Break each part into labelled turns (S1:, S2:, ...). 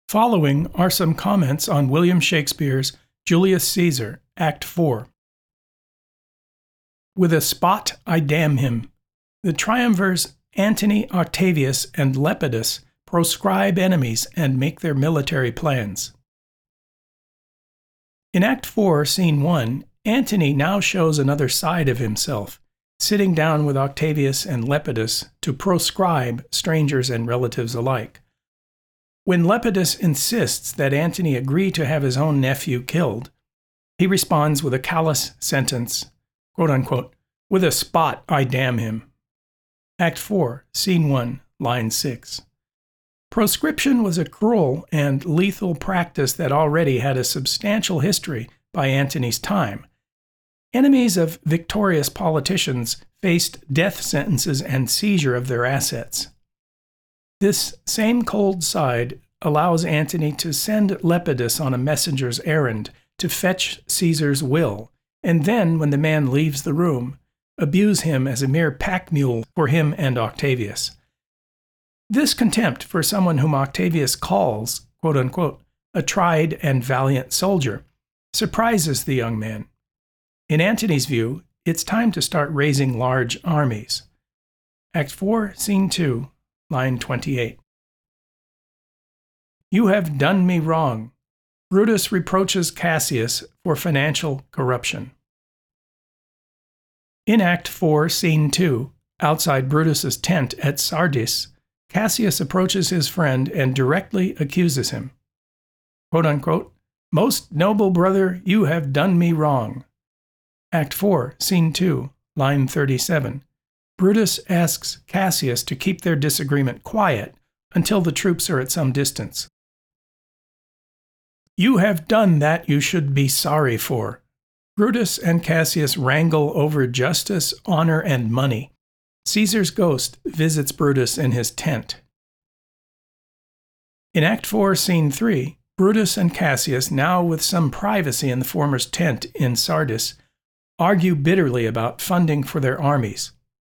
S1: Following are some comments on William Shakespeare's Julius Caesar, Act 4. With a spot I damn him. The triumvirs Antony, Octavius, and Lepidus proscribe enemies and make their military plans. In Act 4, Scene 1, Antony now shows another side of himself, sitting down with Octavius and Lepidus to proscribe strangers and relatives alike. When Lepidus insists that Antony agree to have his own nephew killed, he responds with a callous sentence, quote unquote, "With a spot I damn him." Act 4, Scene 1, line 6. Proscription was a cruel and lethal practice that already had a substantial history by Antony's time. Enemies of victorious politicians faced death sentences and seizure of their assets. This same cold side allows Antony to send Lepidus on a messenger's errand to fetch Caesar's will, and then, when the man leaves the room, abuse him as a mere pack mule for him and Octavius. This contempt for someone whom Octavius calls, quote unquote, a tried and valiant soldier, surprises the young man. In Antony's view, it's time to start raising large armies. Act 4, Scene 2, line 28. You have done me wrong. Brutus reproaches Cassius for financial corruption. In Act 4, Scene 2, outside Brutus's tent at Sardis, Cassius approaches his friend and directly accuses him. Quote unquote, "Most noble brother, you have done me wrong." Act 4, Scene 2, line 37. Brutus asks Cassius to keep their disagreement quiet until the troops are at some distance. You have done that you should be sorry for. Brutus and Cassius wrangle over justice, honor, and money. Caesar's ghost visits Brutus in his tent. In Act 4, Scene 3, Brutus and Cassius, now with some privacy in the former's tent in Sardis, argue bitterly about funding for their armies.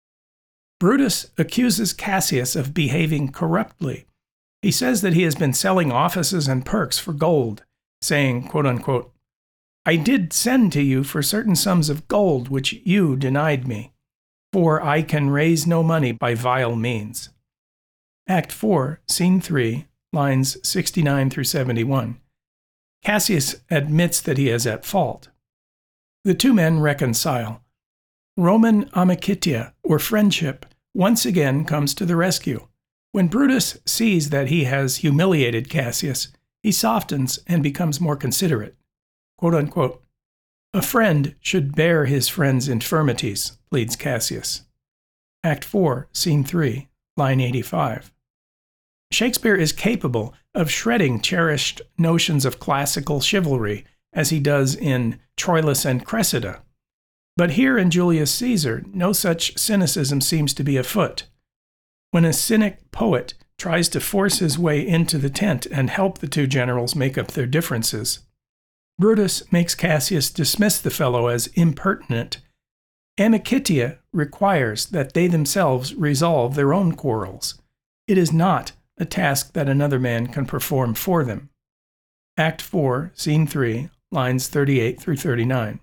S1: Brutus accuses Cassius of behaving corruptly. He says that he has been selling offices and perks for gold, saying, quote unquote, "I did send to you for certain sums of gold which you denied me, for I can raise no money by vile means." Act 4, Scene 3, lines 69 through 71. Cassius admits that he is at fault. The two men reconcile. Roman amicitia, or friendship, once again comes to the rescue. When Brutus sees that he has humiliated Cassius, he softens and becomes more considerate. Quote unquote, "A friend should bear his friend's infirmities," pleads Cassius. Act 4, Scene 3, line 85. Shakespeare is capable of shredding cherished notions of classical chivalry, as he does in Troilus and Cressida. But here in Julius Caesar, no such cynicism seems to be afoot. When a cynic poet tries to force his way into the tent and help the two generals make up their differences, Brutus makes Cassius dismiss the fellow as impertinent. Amicitia requires that they themselves resolve their own quarrels. It is not a task that another man can perform for them. Act 4, Scene 3, lines 38 through 39.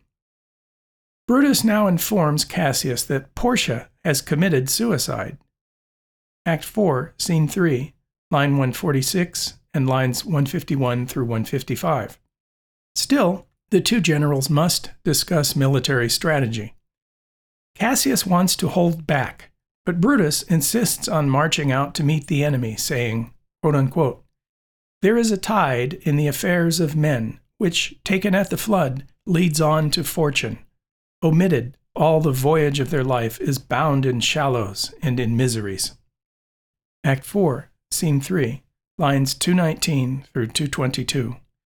S1: Brutus now informs Cassius that Portia has committed suicide. Act 4, Scene 3, line 146 and lines 151 through 155. Still, the two generals must discuss military strategy. Cassius wants to hold back, but Brutus insists on marching out to meet the enemy, saying, quote unquote, "There is a tide in the affairs of men, which, taken at the flood, leads on to fortune. Omitted, all the voyage of their life is bound in shallows and in miseries." Act 4, Scene 3, lines 219 through 222.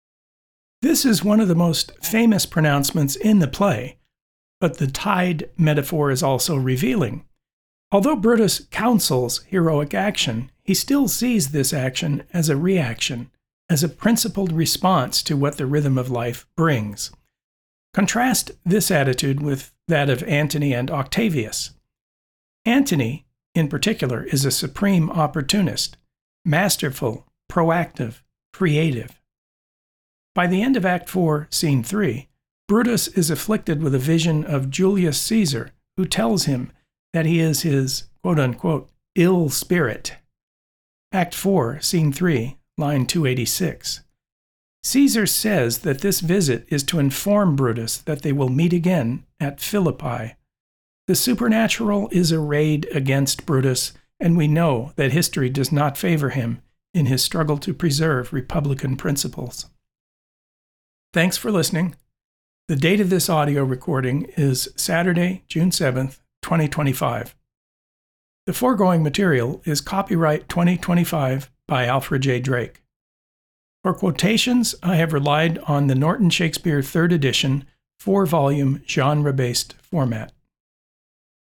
S1: This is one of the most famous pronouncements in the play, but the tide metaphor is also revealing. Although Brutus counsels heroic action, he still sees this action as a reaction, as a principled response to what the rhythm of life brings. Contrast this attitude with that of Antony and Octavius. Antony, in particular, is a supreme opportunist, masterful, proactive, creative. By the end of Act 4, Scene 3, Brutus is afflicted with a vision of Julius Caesar, who tells him that he is his quote-unquote ill spirit. Act 4, Scene 3, line 286. Caesar says that this visit is to inform Brutus that they will meet again at Philippi. The supernatural is arrayed against Brutus, and we know that history does not favor him in his struggle to preserve republican principles. Thanks for listening. The date of this audio recording is Saturday, June 7th, 2025. The foregoing material is copyright 2025 by Alfred J. Drake. For quotations, I have relied on the Norton Shakespeare 3rd edition, 4-volume, genre-based format.